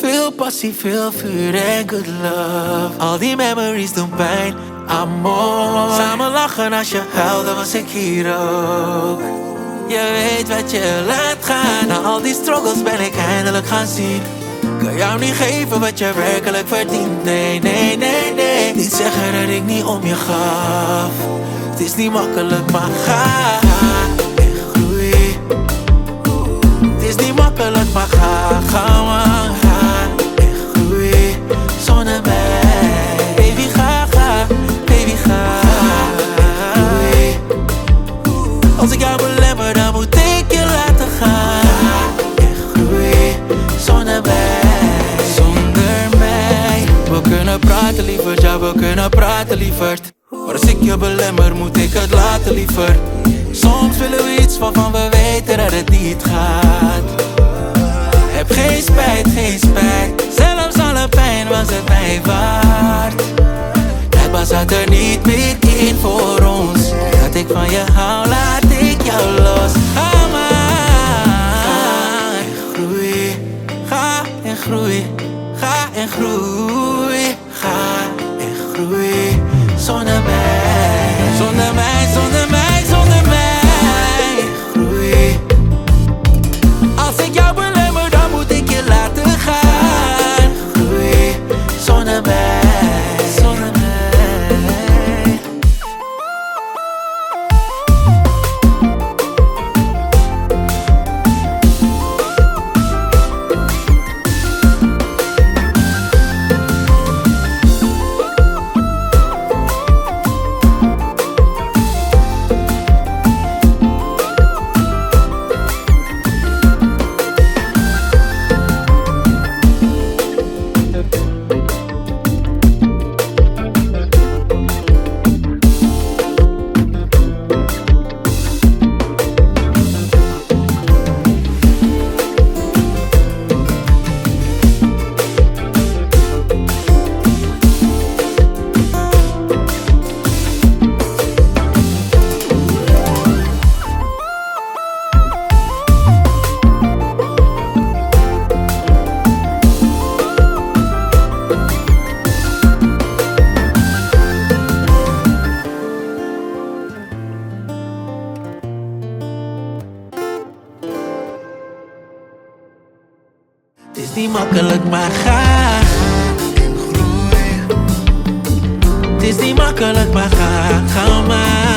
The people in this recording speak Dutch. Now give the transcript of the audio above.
Veel passie, veel vuur en good love. Al die memories doen pijn, amor. Samen lachen als je huilt, dan was ik hier ook. Je weet wat je laat gaan. Na al die struggles ben ik eindelijk gaan zien. Kan jou niet geven wat je werkelijk verdient. Nee, nee, nee, nee. Niet zeggen dat ik niet om je gaf. Het is niet makkelijk, maar ga en groei. Het is niet makkelijk, maar ga maar. Ga en groei. Zonder mij. Baby, ga, baby, ga. Groei. Als ik jou belemmer, dan moet ik je laten gaan. Ga en groei. Zonder mij. We kunnen praten lieverd, ja we kunnen praten lieverd. Maar als ik je belemmer moet ik het laten lieverd. Soms willen we iets waarvan we weten dat het niet gaat. Heb geen spijt, geen spijt. Zelfs alle pijn was het mij waard. Blijkbaar zat er niet meer in voor ons. Dat ik van je hou, laat ik jou los. Ga maar en groei. Ga en groei. Ga en groei, ga en groei. Zonder mij, zonder mij, zonder mij, zonder mij. Groei. Als ik jou belemmer, dan moet ik je laten gaan. Groei, zonder mij, zonder mij. Het is niet makkelijk, maar ga en groei. Het is niet makkelijk, maar ga maar.